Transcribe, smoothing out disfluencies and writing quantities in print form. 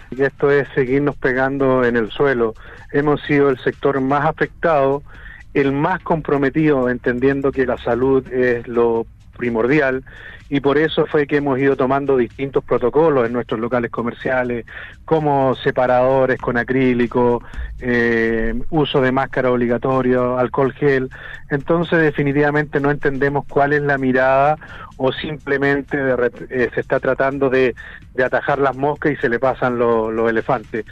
Y esto es seguirnos pegando en el suelo. Hemos sido el sector más afectado, el más comprometido, entendiendo que la salud es lo primordial, y por eso fue que hemos ido tomando distintos protocolos en nuestros locales comerciales, como separadores con acrílico, uso de máscara obligatorio, alcohol gel. Entonces definitivamente no entendemos cuál es la mirada, o simplemente se está tratando de atajar las moscas y se le pasan los elefantes.